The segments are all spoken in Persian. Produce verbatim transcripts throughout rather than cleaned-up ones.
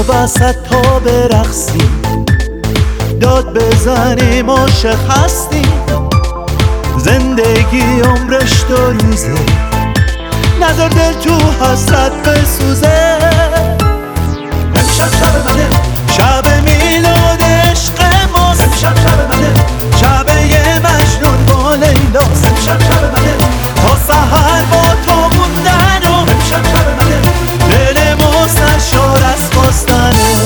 وسط تا برقصیم، داد بزنیم عاشق هستیم. زندگی عمرش دو روزه، نذار دل تو حسرت بسوزه. امشب شب منه، شب میلاد عشق ماست. امشب شب منه، شب یه مجنون با لیلاست. امشب شب منه، تا سحر با تو موندن و امشب شب منه، دل ما سرشار از خواستنه.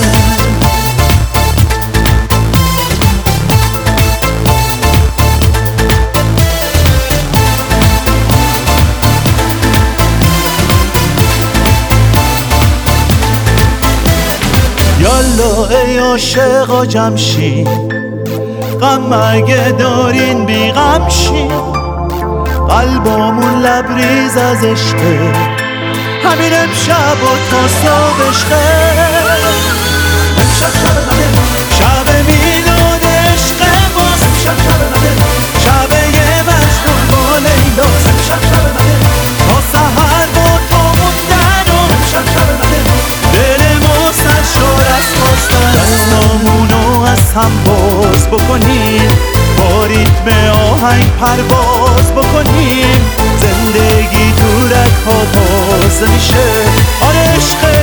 یالا ای عاشقا جمشین، غم اگه دارین بی غم شین. قلبامون لبریز از عشقه، همین امشب و تا صبح عشقه. امشب شب منه، شب میلاد عشق ماست. امشب شب منه، شب یه مجنون با لیلاست. امشب شب منه، تا سحر با تو موندن و امشب شب منه، دل ما سرشار از خواستن. دستامونو از هم باز بکنیم، با ریتم آهنگ پرواز بکنیم. زندگی تو رگ ها تازه میشه، آره عشق